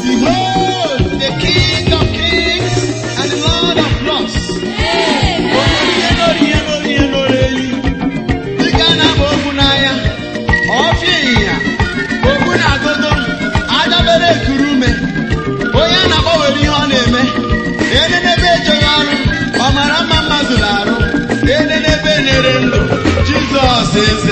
Behold, the King of Kings and the Lord of Lords. Dịka a na-abụ okwu n'anya, ọfịa ịnyịnya, okwu na-agụgụ, adabere ekuru ume, onye a na-agbanwere ihe ọ na-eme, enenebe ejeghị ọrụ, ọ mara mma mmadụ na-arụ, enenebe nyere ndụ, Jizọs eze.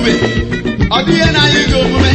ebube. Ọ dị ihe na-anyị gị omume.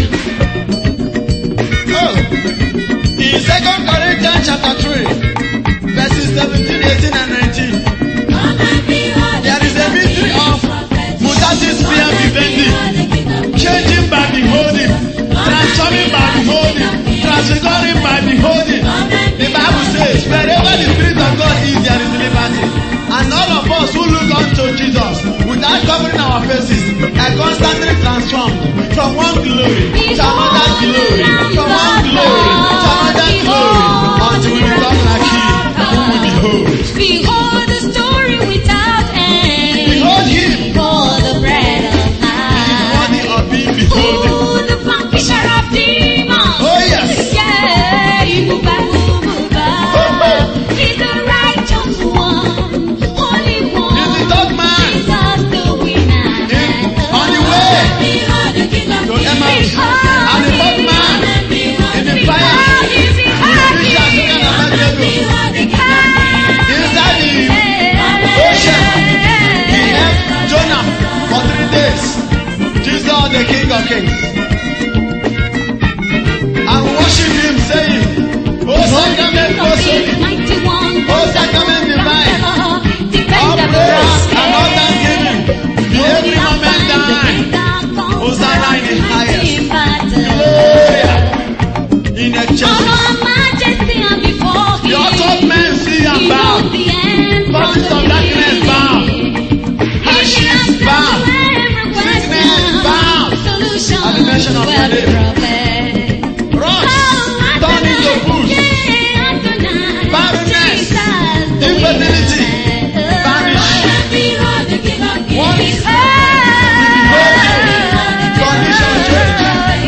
Oh, in 2 Corinthians chapter 3, verses 17, 18, and 19, there is a mystery of mutatis spia vivendi, changing by beholding, transforming by beholding, transfiguring by beholding. The Bible says, wherever the Spirit of God is, there is liberty. And all of us who look unto Jesus, without covering our faces, are constantly transformed from one glory to another glory, from one glory to another glory, until we become like Him whom we behold. Behold the story without end. Behold Him. For the bread of He is life. worthy of being beholden. Oh, the vanquisher of demons. Oh yes. Yeah, Ibuba, Ibuba. He's the righteous one, Holy one. He's the third man. Jesus the winner. On the way Behold the King of to Kings. Emmaus. And the fourth man in the fire. Behold He shall take an advantage. the King. Inside the ocean, he helped Jonah for 3 days. Jesus, the King of Kings. And worship Him, saying, O sacrament, O sacrament, Mighty one, O sacrament divine, all defender of praise us. and all thanksgiving be every moment thine. Hosanna in the highest. Gloria in excelsis. The author of men see and bow. Forces of darkness bow. Hardships bow. Sickness bow. At the mention of your name. Rocks turn into bush. Barrenness, infertility, vanish. Once condition change.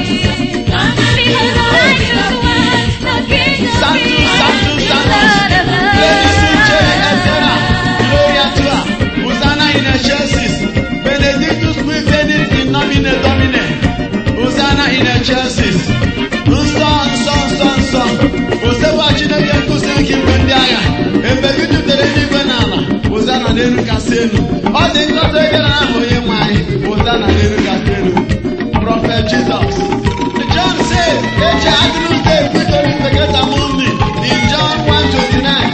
Hosanna in excelsis. Benedictus qui venit in nomine Domine. Hosanna in excelsis. Nsọ nsọ nsọ nsọ. Osekwa Chineke nkụzi nke igwe ndị agha. Mgbe gị dutere n'igwe n'ala. Hosanna n'elu kasị elu. Ọ dị ngọzi ebere n'aha Onyenwe anyị. Hosanna n'elu kasị elu. Prophet Jesus. John says, Eche Agnus Dei Victoris Pecata Mundi. In John 1:29.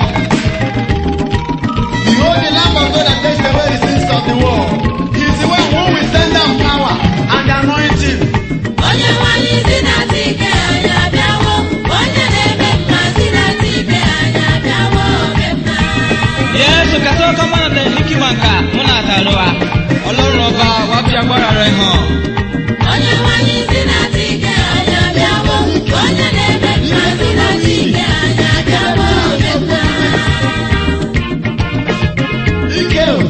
Behold the Lamb of God that takes away the sins of the world. He is the one who will send down power and anointing. Onye nwanyị si na ike anyị abịawo, onye na-eme mma si na ike anyị abịawo oge mma. Yesu katoka mana da hikima nka muna taruwa. Ọlọ́run ọba wa fi agbára rẹ̀ hàn. Onye nwanyị si na ike anyị abịawo, onye na-eme mma si na ike anyị abịawo oge mma. Ike o.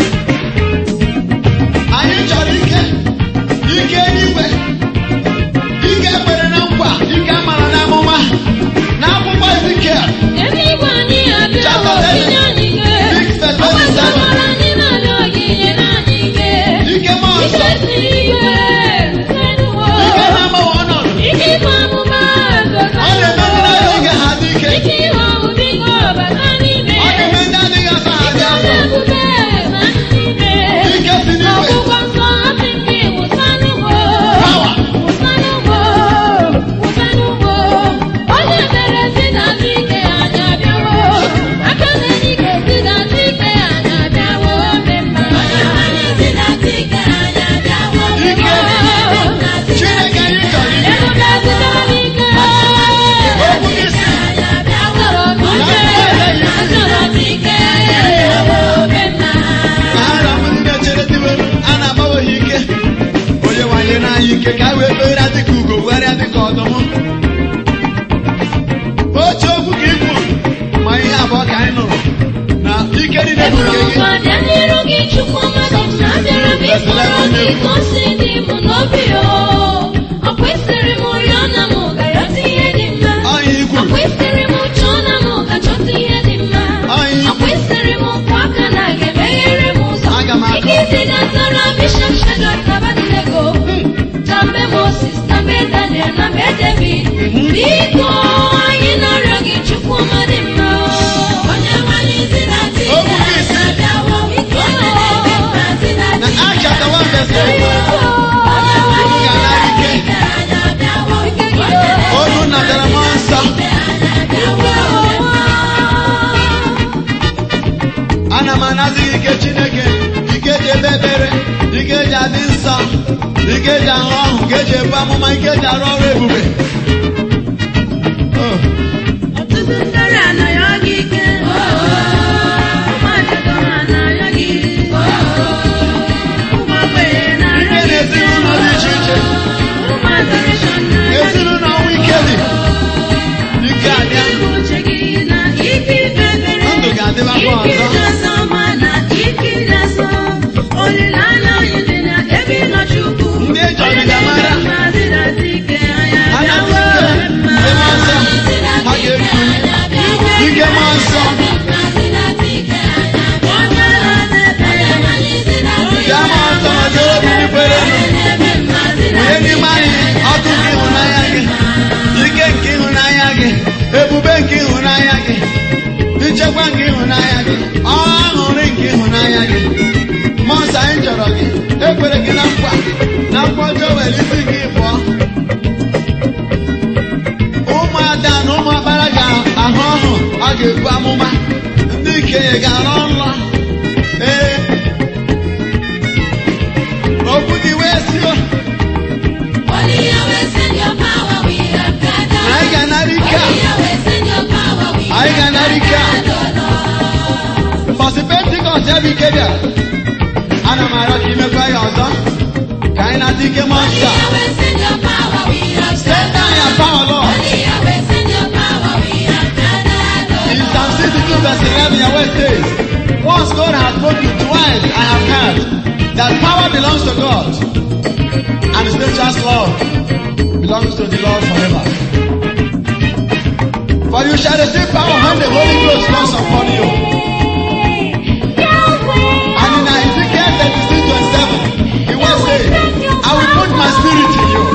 Anyị chọrọ ike. Ike eluigwe. Ike kwere na nkwa. Ike amara n'amụma. N'akwụkwọ Ezikiel. Eluigwe anyị abịawo, inye anyị ike. Ọ gbasara anyị n'ala onyinye na anyị ike. Ike mmụọ nsọ. Ike si igwe, enuwo. Ike na-agbanwe ọnọdụ. Ike ịgba amụma, Ọ na-eme ndị na-adịghị ha dị ike. ike ihe ọmụmụ ike ọbata n'ime. Ọ na-eme ndị adịghị asa ha dị afọ. Ebube na n'ime. Ike si n'igwe. Ọgwụgwọ nsọ asị nke wụsa n'ugbo. Power. Wụsa n'ugbo. Wụsa n'ugbo. Onye mere si na ike anyị abịawo. Aka na-enye ike si na ike anyị abịawo. Ome mma. Onye nwanyị si na ike anyị abịawo. Ike. Chineke anyị chọrọ ike. Ebube site n'ike. Okwu gị si. Achọrọ m ike. Achọrọ m ike. Ome mma. Ka ha rapụ ndị na-echere diwelu, a na-agbawe ha ike. Onye nwanyere anyị ike ka anyị wee kpegharịa dịka ugo gwarịa dịka ọdụm. Otu okwu ka i kwuru ma ihe abụọ ka anyị nụrụ na ike niile bụ nke gị. Abịa n'iru gị Chukwu mmadụ na abịara m ịkọrọ gị ka o si dị m n'obi o. Ọ kwesịrị m oriọna m ga-arịọta ihe dị mma. Ọhịa Ọ ikwu. kwesịrị m chọna m ga-achọta ihe dị mma. Ọhịa Ọ ikwu. kwesịrị m nkwa aka na ga-emeghere m ụzọ. Aga m akụ. Ike isi gatara Bishọp Shadrach na Abednego. Na mbe Moses, na mbe Daniel, na mbe David. Biko anyị na-arịọ gị Chukwu mmadụ mma o. Onye nwanyị si na Okwu gị si. abịawo. Onye na-eme mma si na Na Acts chapter 1 verse 8. na-asị gị ike Chineke, ike ji ebe ekpere, ike ji adị nsọ, ike ji ahụ ọhụ, ike ji ebu amụma, ike ji arụ ọrụ ebube. Oh. Ọtụtụ ndị ọrịa anaghị gị ike. Ụmụ ajadu anaghị gị. Ụmụ ogbenye na-arịọ Ike gị. n'ezinụlọ dị iche iche, Ụmụ adoration na-arịọ gị. ezinụlọ ọnwụ ike dị, ike adịa, Ike uche gị na ike ikpe ekpere. ndụ ga-adịbakwa Ike ọzọ. ịdọsa ọma na ike ịdọsa olileanya anyị dị na ebe ịnọ Chukwu. Ndị eji ọdịda mara, Mazịrịazị ike anya anya dị bịawo ike, mma. ebe ọzọ, ha ga-efu ike mmụọ nsọ. Onye na-ebe Bịa mmụọ nsọ ma jere obi ndị kwere elu. Onye n'ime anyị ọkụ nke ịhụnanya gị, ike nke ịhụnanya gị, ebube nke ịhụnanya gị, nchekwa nke ịhụnanya gị, ọṅụrị nke ịhụnanya gị. Mmụọ nsọ anyị chọrọ gị, ekwere gị na nkwa ọjọọ were isi gị pụọ. Ụmụada na ụmụakpara ga-ahụ ọhụ, a ga-ebu amụma, ndị ikenye ga-arọ nrọ. Ee, okwu gị wee sio, anyị ga-anara ike a, anyị ga-anara ike a. Mbọsị Pentikọst ya bụ ike bịara, ana m arịọ ka imekwa ya ọzọ, ka anyị nata ike mmụọ nsọ a. Send down your power, Lord. In Psalm 62 verse 11, your word says, once God has spoken, twice I have heard that power belongs to God, and His nature's love belongs to the Lord forever. For you shall receive power when the Holy Ghost comes upon you. And in Ezekiel 36:27, He will say, I will put my spirit in you.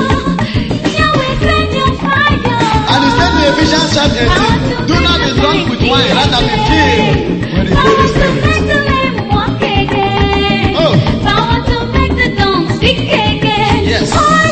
And He said in Ephesians chapter 18, do not be drunk with wine, rather be filled with the Holy Spirit. Oh, yes.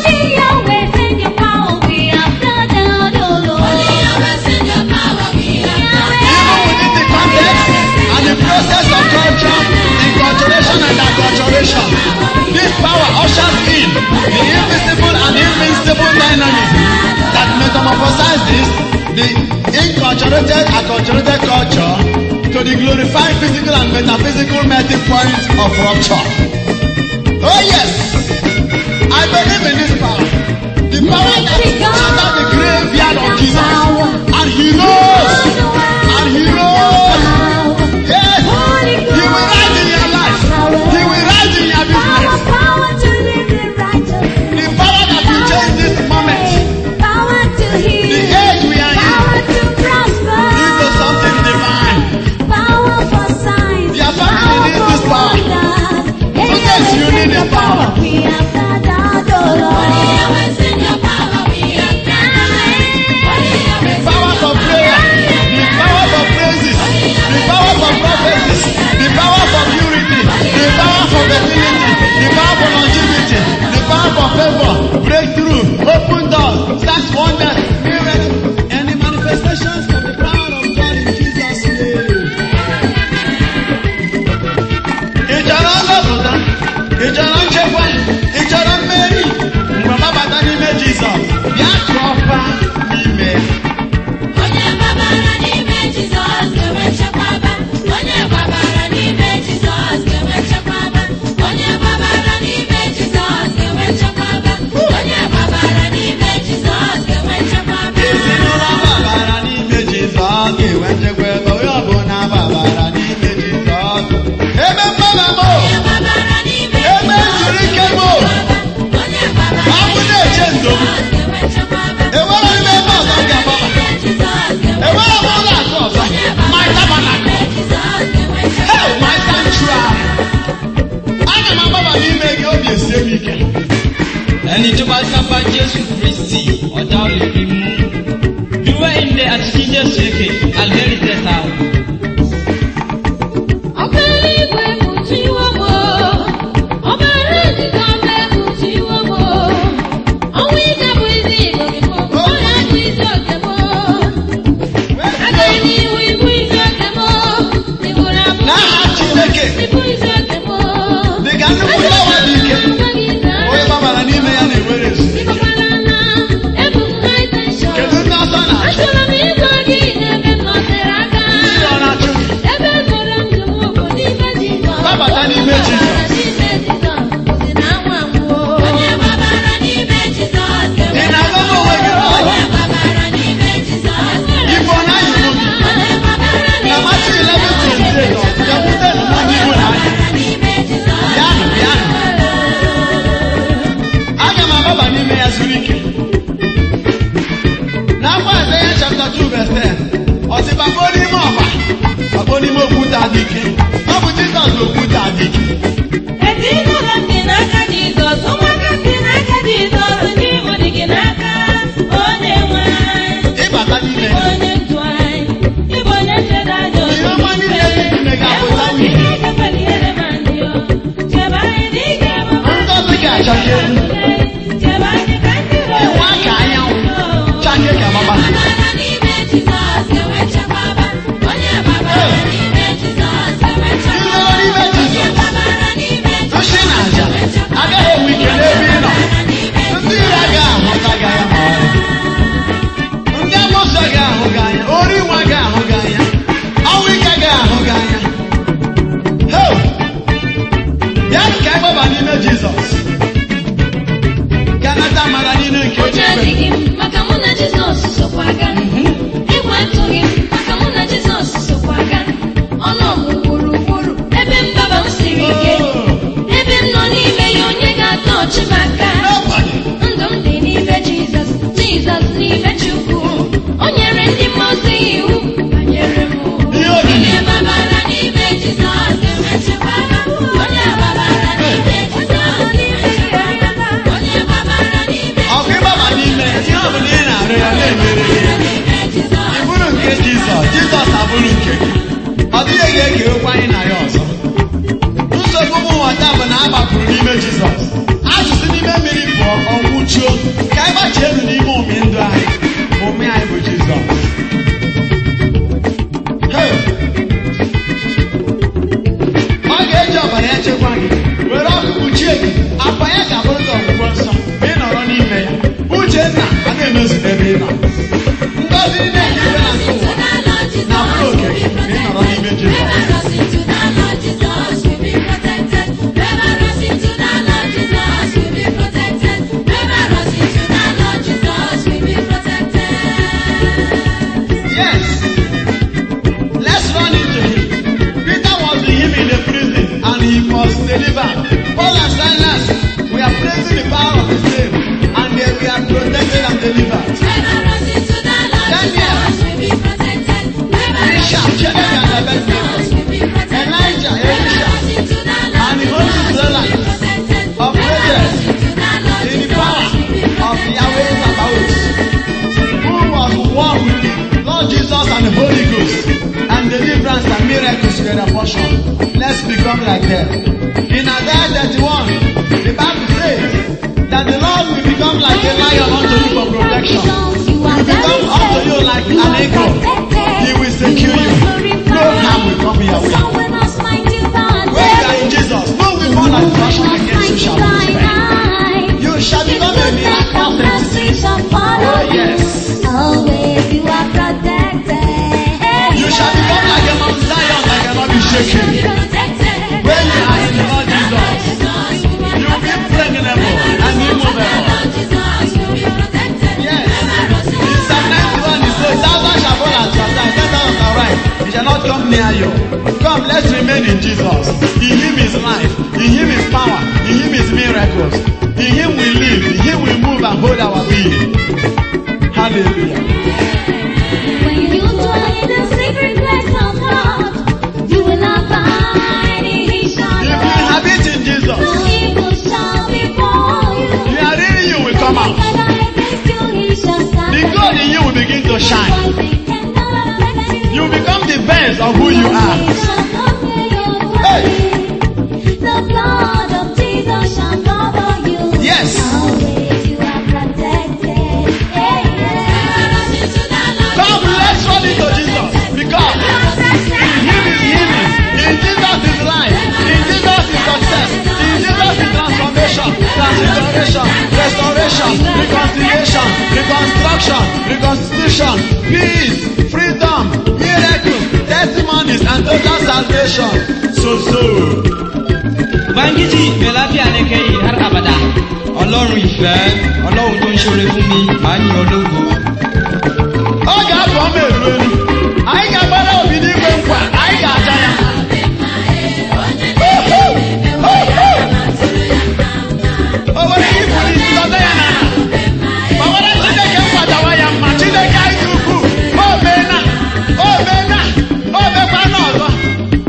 Even within the context and the process of culture, inculturation and acculturation, this power ushers in the invisible and invincible dynamism that metamorphosizes the inculturated, acculturated culture to the glorified physical and metaphysical melting point of rupture. Oh yes, I believe in this power. The power that entered the graveyard of Jesus. And He rose. And He rose. Yes, He will rise in your life. He will rise in your business. The power that will change this moment, the age we are in, into something divine. Your family needs this power. So yes, you need this power. The powers of prayer, the powers of praises, the powers of prophecies, the powers of unity, the power for fertility, the power for longevity, the power for favor, breakthrough, open doors, signs, wonders, miracles, and the manifestations of the power of God in Jesus' name. Ị chọrọ nzọpụta, ị chọrọ nchekwa, ị chọrọ mmeri, mgbe gbabata n'ime Jizọs, bịa tụọ ọkwa n'ime ya. Ezinụlọ gbabara n'ime Jizọs ga-enwe nchekwa ebe onye ọbụla gbabara n'ime Jizọs. Ebe mgbaba m, ebe zuru ike m, ọ bụ na-eche ndo m. Enwere m ebe ọzọ m ga-agbaba. Enwere m ụlọ akụ ọzọ. My tabernacle. Hey, my sanctuary. Aga m agbaba n'ime gị, obi esie m ike. ẹni tó bá sábà Jésù Kristi ọ̀dà ò lè fi mú. Dúró ilé àti Jésù èké àlẹ́rì tẹ̀sà. N'aha Chineke, okwute adị ike. Ọ bụ Jizọs bụ okwute adị ike. Ezinụlọ m dị n'aka Jizọs, ụmụaka m dị n'aka Jizọs, ndị Igbo dị gị n'aka onye nwe anyị. Ịbata n'ime Ịbụ onye ndu anyị, ịbụ onye nchebe anyị. ihe ọma niile dị n'ime ga-apụta n'ihe. Ngọzi ga-achake elu. Ịwa ka anyanwụ chake ka gbaba. Ilere n'ime Jizọs, nsị na aja agaghị enwe ike n'ebe ị nọ. Ndị ire agaghị ahụta gị anya ma ọlị. Ndị amụsụ agaghị ahụ gị anya. Ori nwa agaghị ahụ gị anya. Ọnwụ ike agaghị ahụ gị anya. Heo! Bịa ka anyị gbaba n'ime Jizọs. Ka nata amara niile nke Ụjọ adịghị m maka mụ na Jizọs sokwa aga. Egwu atụghị m maka mụ na Jizọs sokwa aga. Ọnụ ọgụ gburugburu ebe mgbaba m siri ike. Ebe m nọ n'ime ya onye ga-atọ ọchị m aka. Ndụ m dị n'ime Jizọs, Jizọs n'ime Chukwu. O nyere ndị mmụọ ozi iwu banyere m. ihe obibi. Onye gbabara n'ime Jizọs ga-emechekwara. Onye gbabara n'ime Jizọs ga-emechekwara. Onye gbabara n'ime Ọkụ ịgbaba n'ime ihe ọ bụla ị na-arụ ya na-emere ya. Ị bụrụ nke Jizọs, Jizọs abụrụ nke gị. Ọ dịghị ga-ekewekwa anyị na ya ọzọ. Nsogbu ụmụ nwata bụ na a gbapụrụ n'ime Jizọs. Asụsụ n'ime mmiri pụọ ọnwụchuo ka anyị gbachie elu n'ime ụmị ndụ anyị. Ụmị anyị bụ Jizọs. Hey! Ọ ga-eji ọbara ya chekwa gị, were ọkụ kpuchie gị, akwa ya ga-abụrụ gị ọgwụgwọ nsọ ma ị nọrọ n'ime ya. Uchenna a na-emezu ebe ị nọ. Ngọzi niile nke ibe na nke ụwa na-abụrụ oke gị ma ị nọrọ n'ime Jizọs. Yes. Let's run into him. Peter was with him in the prison and he was delivered. Paul and Silas, we are praising the power of his name and they were protected and delivered. Bishop, Jedediah and Abednego, Elijah, Elisha, and the Holy Israelites operated in the power of Yahweh Sabaoth, who was one with the Lord Jesus and the Holy Ghost, and deliverance and miracles were their portion. Let's become like them. In Isaiah 31, the Bible says that the Lord will become like a lion unto you for protection. He will become unto you like an eagle. He will secure you. No harm will come your way. When you are in Jesus, no weapon of fashion against you shall prosper. You shall become a miracle entity. Oh yes. You shall become like a Mount Zion that cannot be shaken. When you are in the Lord Jesus, you will be impregnable and immovable. Yes. In Psalm 91 it says, "Thou shalt fall at your side, 10,000 at thy right, it shall not come near you." Come, let's remain in Jesus. In him is life, in him is power, in him is miracles. In him we live, in him we move and hold our being. Hallelujah. When you dwell in the secret place of God, you will not find any shall If you inhabit in Jesus, no evil shall befall you. you are really you will come out. The God in you will begin to shine. You become the best of who you are. Hey. The blood of Jesus shall cover you. Yes. Always you are protected. Come, let's run into Jesus. Because in him is healing. In Jesus is life. In Jesus is success. In Jesus is transformation, transfiguration, restoration, reconciliation, reconstruction, reconstitution, peace, freedom, miracles, testimonies, and total salvation. So. Ubangiji mai lafiya ne kai har abada. Ọlọ́run ìfẹ́, Ọlọ́run tó ń ṣoore fún mi, màá yìn ọ́ lógo. Ọ ga-abụ ọma elu elu. Anyị ga-agbara obi n'igwe nkwa. Anyị ga-aja ya. O nwere ike ibuli isi lọta ya n'ala. Ma were Chineke nkwadawa ya mma. Chineke anyị dị ukwuu. O meena. O mekwa n'ọzọ.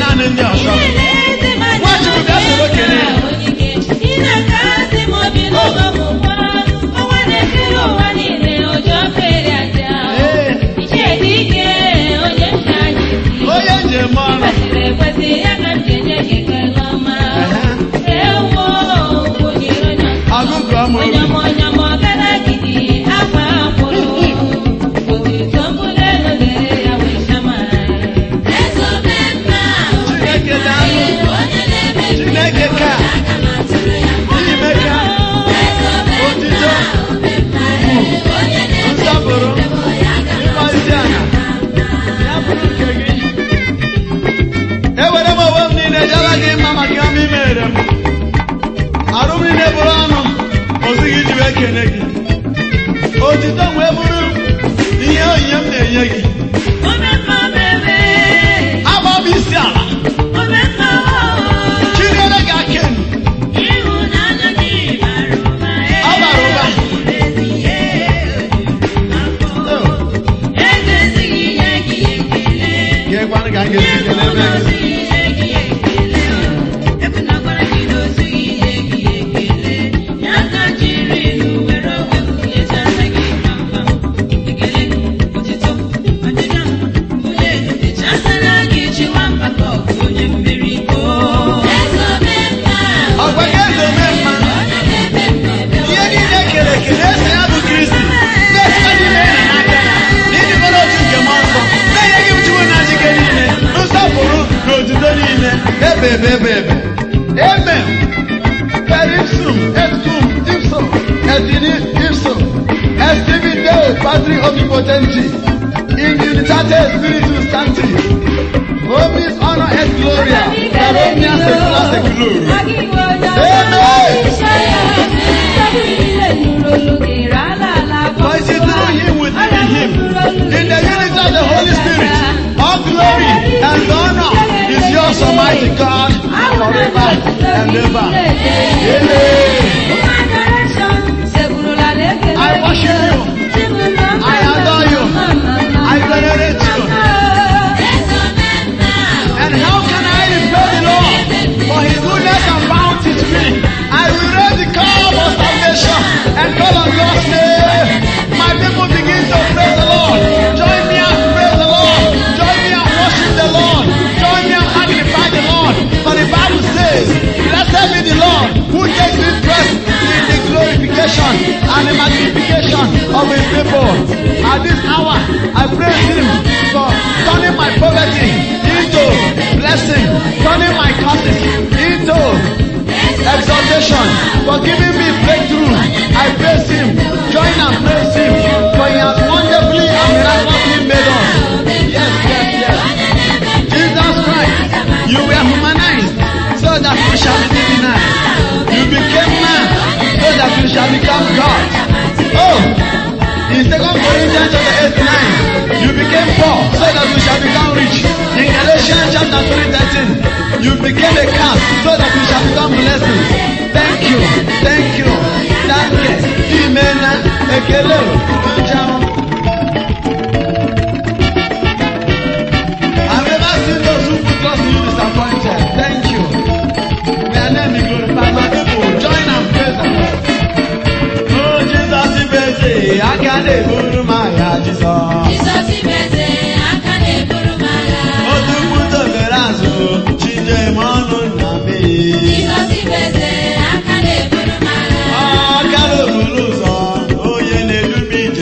naanị ndị ọzọ. Nwachukwu bịa soro kene. Onye njem ọrụ. Agụgụ ọmụ obi. Chineke ka ime ka otito nsọpụrụ ịgbazi ala ya bụrụ nke gị. Ewere m onwe m niile jara gị mma maka ọma imere m. Arụ m niile bụrụ ọnụ ozighị iji wee kene gị. Otito wee bụrụ ihe onyinye m na-enye gị. Agba m isi ala. Chinyere gị aka enu. Ọ bara ụba. Ga-ekwanụ ka m ga-esi kele ebe gị. Ọgwa gị eze ome mma. Ihe niile kere ekele ese ya bụ Kristi. Na-esite n'ime ya n'aka ya. N'ịdị mmadụ otu nke mmụọ nsọ. Na-enye gị Chukwu na njike niile. Nsọpụrụ na otuto niile. Ebe. Amen. Per ipsum et cum ipso et in ipso et sibi Deo Patri omnipotenti in unitate Spiritus Sancti. Omnis honor et gloria per omnia secula seculorum. Amen. For it is through him, within him, in the unity of the Holy Spirit, all glory and honor is yours, Almighty God, forever and ever. Amen. I worship you. I adore you. I venerate you. And how can I repay the Lord for his goodness and bounty to me? I will raise the call of salvation and call on God's name. My people begin to praise the Lord. Join me and praise the Lord. Join me and worship the Lord. Join me and magnify the Lord. For the Bible says, blessed be the Lord who takes interest in the glorification and the magnification of his people. At this hour, I praise him for turning my poverty into blessing, turning my curses into exaltation, for giving me breakthrough. I praise him. Join and praise him, for he has wonderfully and miraculously made us. Yes. Jesus Christ, you were humanized so that we shall be divinized. You became man so that we shall become God. Oh, in 2 Corinthians chapter 8:9, you became poor so that we shall become rich. In Galatians chapter 3:13, you became a curse so that we shall become blessings. Thank you. Danke. Imena. Ekele. Ciao. I've never seen those who put trust in you disappointed. Thank you. May your name be glorified. My people, join and praise the Lord. Oh, Jesus is busy. I can't even my Jesus. Jesus is busy. I can't even my Oh, tu puto verazo. Chinje mano na me. Jesus is busy. I can't even my Oh, caro buluzo. Oh, ye ne lubi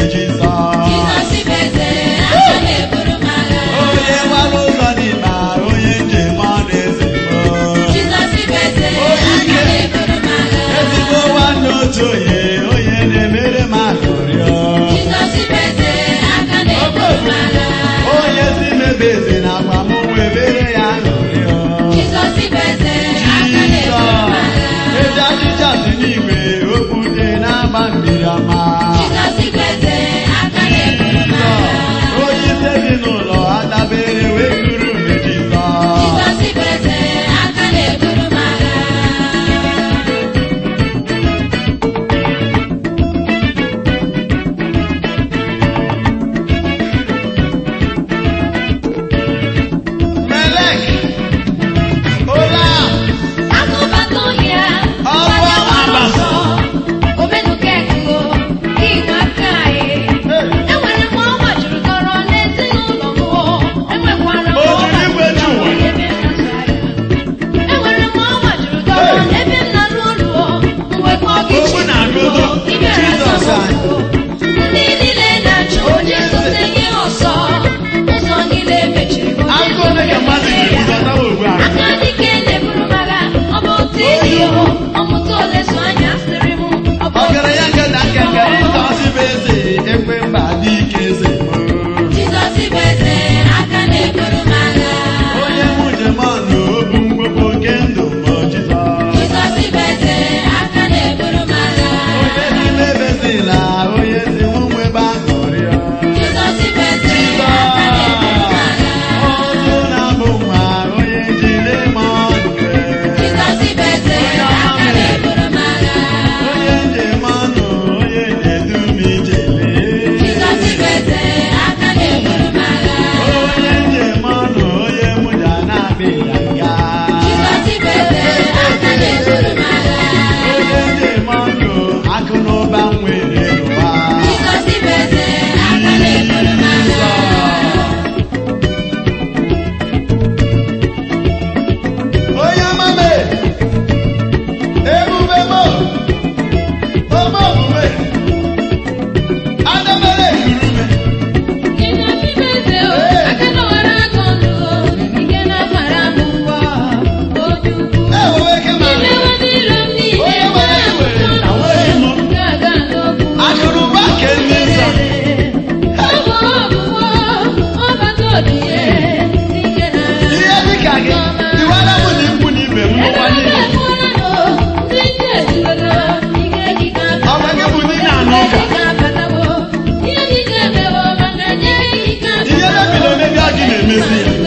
na-akpị ya nga. Jizọs bụ eze aka na-eburu m agha. Onye na-eme ọnụ akụ na ụba nwere n'ụwa. Jizọs bụ eze aka na-eburu m agha. Onye ọma m, ebube m, ome omume, adabere ekuru m. Jizọs bụ eze aka na ọwara aka ọnụ ike na mara m ụgwọ obi ukwu. Eweke ma Imewe n'iro m niile onye nwere iwe na nwere imo. ga-aga n'okwu. Akụnụba nke ndị nsọ. Ihe dịka gị, tiwara m na ikwu na ibe m n'ụwa niile. Ọ bụ gị bụ ndị na-anụ ụka. Ihe mebiri omebi a gị na-emezi ya.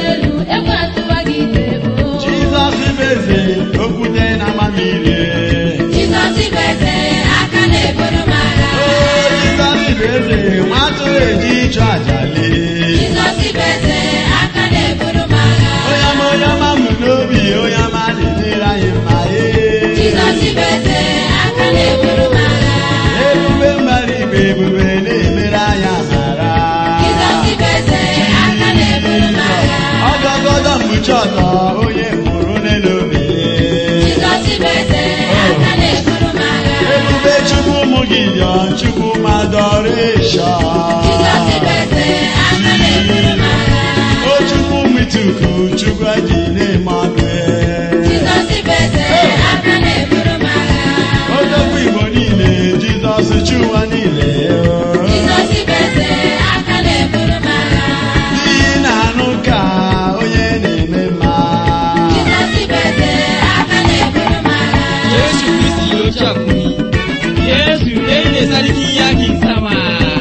Jizọs bụ eze, okwute na amamihe. Jizọs bụ eze aka na-eburu m agha. Jizọs bụ eze, nwa atụrụ eji ịchụ aja lee. Jizọs bụ eze aka na-eburu m agha. Onye ọma m n'obi, onye ọma na-edere anyị mma. Jizọs bụ eze aka na-eburu m agha. Ebube mbara igwe, ebube na-emere anyị amara. Jizọs bụ eze aka na-eburu m agha. Ọgọgọdọ mkpuchi ọtọ, onye mụrụ n'elu obi. Jizọs bụ eze aka na-eburu m agha. Ebube Chukwu ụmụ Gideon, Chukwu Adoration. Jizọs bụ eze aka na-eburu m agha. O Chukwu Mituku, Chukwu eji na-eme ọnụ. Jizọs bụ eze aka na-eburu m agha. Odogwu Igbo niile, Jizọs Chụwa niile. Jizọs bụ eze aka na-eburu m agha. N'ihi na-anụ ka onye na-eme mma. Jizọs bụ eze aka na-eburu m agha. Yesu Kristi yote akuni. Yesu ene sarki yaki sama.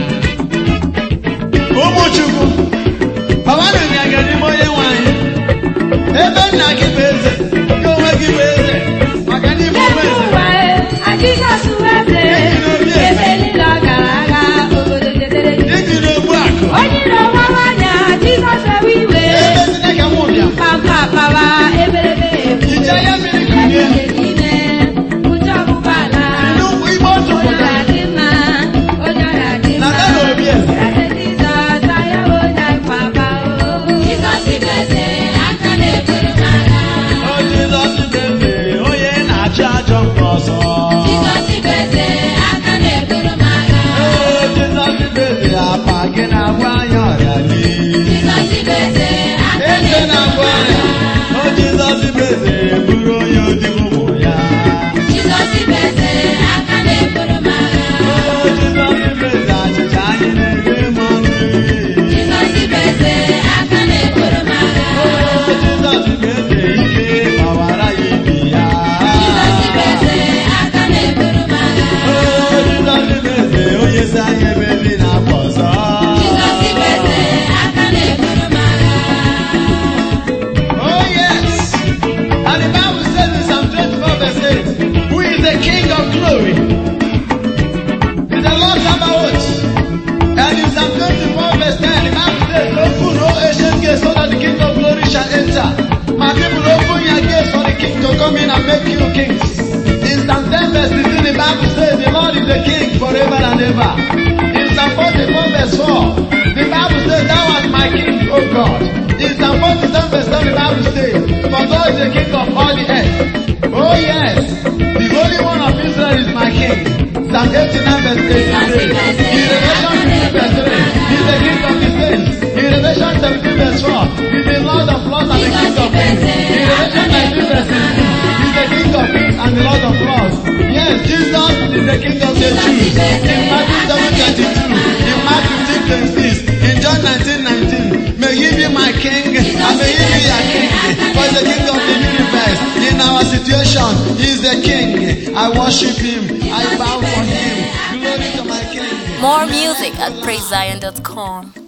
Ụmụ Chukwu, baba na nganga n'ime onye nwanyị. Ebe nna gị bụ eze, gị onwe gị bụ eze, maka na ịbụ eze. Iji n'ogbu akụ, ebe Chineke m bịa. Ije ya mmiri kunie, nnukwu igbe otu pụta, na ga na obi eze. Jizọs bụ eze aka na-eburu m agha. O Jizọs bụ eze, onye na-achị ajọ mba ọsọ. Jizọs bụ eze aka na-eburu m agha. O Jizọs bụ eze, apa gị na-agwa anyị ọrịa lee. Jizọs bụ eze aka Eze na-agwa na-eburu m anyị. agha. O Jizọs bụ eze, bụrụ onye odibo ụmụ ya. Jizọs bụ eze aka na-eburu m agha. O Jizọs bụ eze, achịcha anyị na-ere m ọnụ. Jizọs bụ eze aka na-eburu m agha. O Jizọs bụ eze, ike gbawara ya ibi ya. Jizọs bụ eze aka na-eburu m agha. O Jizọs bụ eze, onye si anyị ebe ndị na-apụ ọzọ. Jizọs bụ eze aka na-eburu m agha. Oh yes. And the Bible says in Psalm 24 verse 8, who is the King of glory? Is the Lord Sabaoth. And in Psalm 24 verse 10, the Bible says, open, O ancient gates, so that the King of glory shall enter. My people, open your gates for the King to come in and make you kings. In Psalm 10 verse 15, the Bible says, the Lord is the King forever and ever. In Psalm 44 verse 4, the Bible says, thou art my King, O God. In Psalm 47 verse 7, the Bible says, for God is the King of all the earth. Oh yes, the Holy One of Israel is my King. Psalm 89 verse 8 says, in Revelation 15 verse 3, he is the King of the saints. In Revelation 17 verse 4, he is the Lord of lords and the King of kings. In Revelation 19 verse 16, he is the King of kings and the Lord of lords. Yes, Jesus is the King of the Jews. In Matthew 7:22, in Mark 15:26, in John 19:19, may he be my King and may he be your King. For he is the King of the universe. In our situation, he is the King. I worship him. I bow for him. Glory to my King. More music at PraiseZion.com.